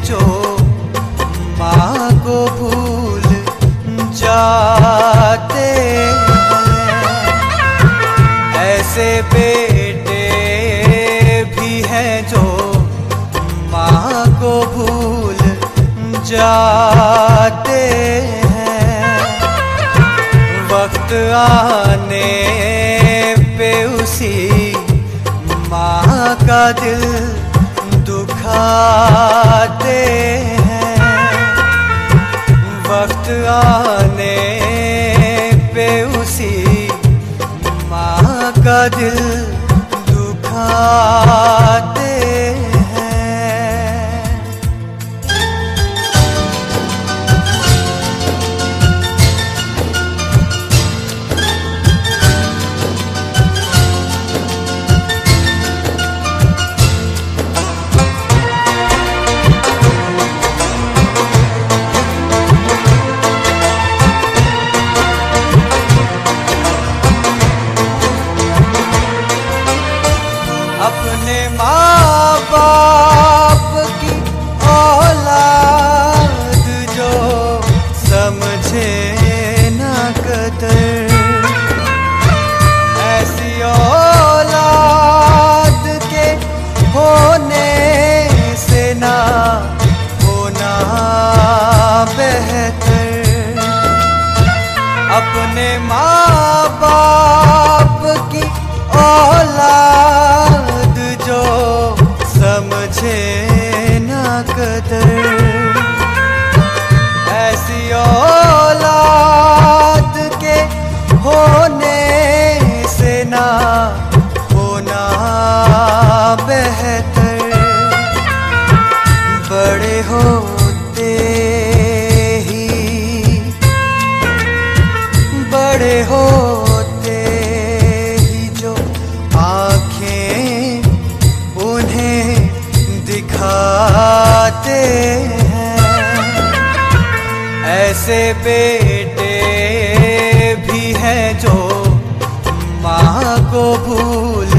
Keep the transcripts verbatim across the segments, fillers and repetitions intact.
जो माँ को भूल जाते हैं, ऐसे बेटे भी हैं जो माँ को भूल जाते हैं। वक्त आने पे उसी माँ का दिल दुखाते हैं। वक्त आने पे उसी माँ का दिल दुखाते अपने माँ बाप की औलाद जो समझे ना कदर, ऐसी औलाद के होने से ना होना बेहतर। अपने माँ बाप की औलाद जो समझे ना कदर, ऐसी औलाद के होने से ना होना बेहतर। बड़े होते ही बड़े होते ही जो आँखें उन्हें दिखाते हैं, ऐसे बेटे भी हैं जो माँ को भूल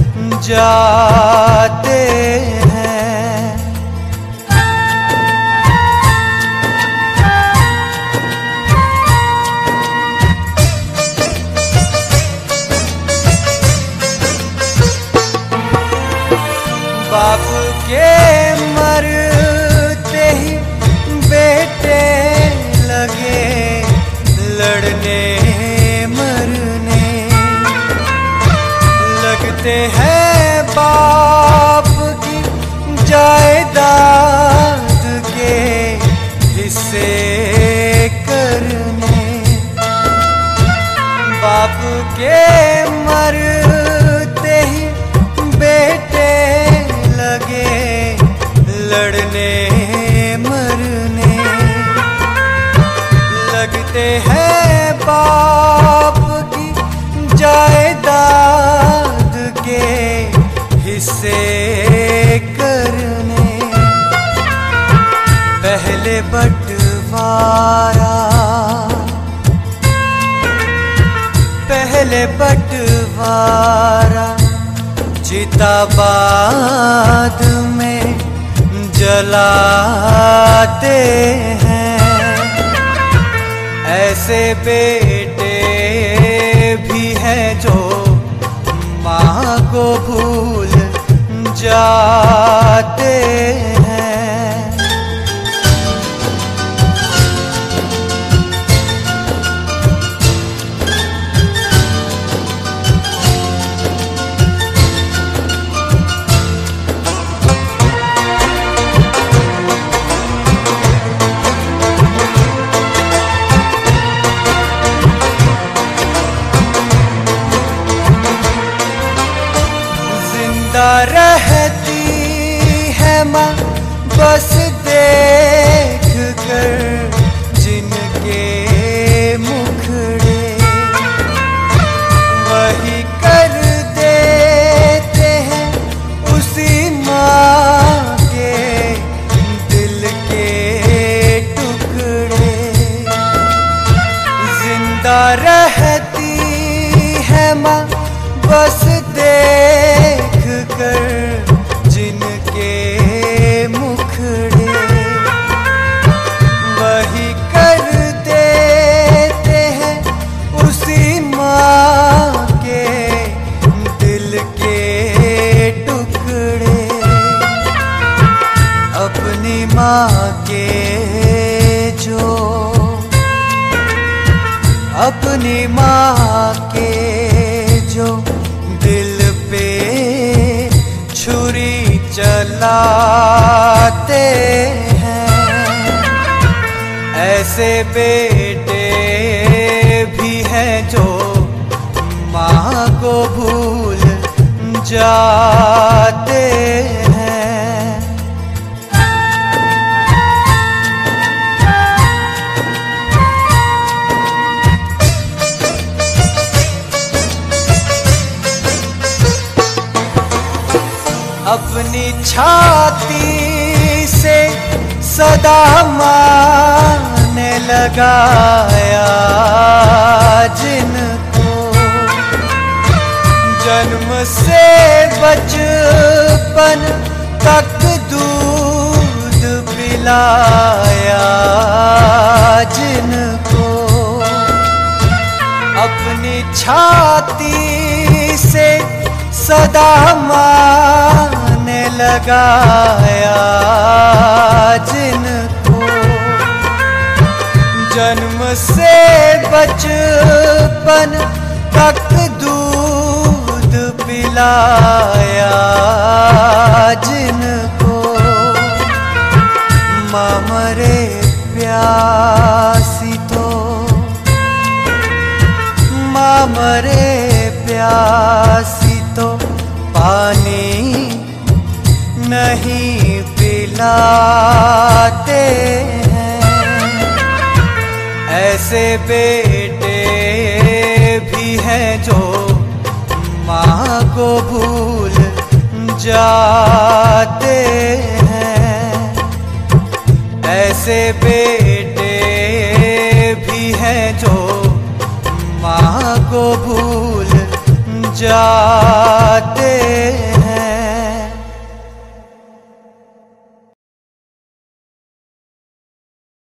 जाते हैं। बाप के मरते ही बेटे लगे लड़ने मरने, लगते हैं बाप की जायदाद के हिस्से करने। बाप के मरते ही बेटे लगे लड़ने मरने, लगते हैं बाप की जायदाद के हिस्से करने। पहले बंटवारा पहले बंटवारा चिता बाद में जलाते हैं, ऐसे बेटे भी हैं जो माँ को भूल जाते हैं। रहती है माँ बस देख कर जिनके मुखड़े, वही कर देते हैं उसी माँ के दिल के टुकड़े। जिंदा रहती है माँ बस देख कर जिनके मुखड़े, अपनी माँ के जो अपनी माँ के जो दिल पे छुरी चलाते हैं, ऐसे बेटे भी हैं जो माँ को भूल जाते हैं। अपनी छाती से सदा माँ ने लगाया जिनको, जन्म से बचपन तक दूध पिलाया जिनको, अपनी छाती से सदा माँ ने लगाया जिनको, जन्म से बचपन तक दूध पिलाया जिनको, माँ मरे प्यासी तो माँ मरे प्यासी तो पानी नहीं पिलाते हैं, ऐसे बेटे भी हैं जो माँ को भूल जाते हैं, ऐसे बेटे भी हैं जो माँ को भूल जाते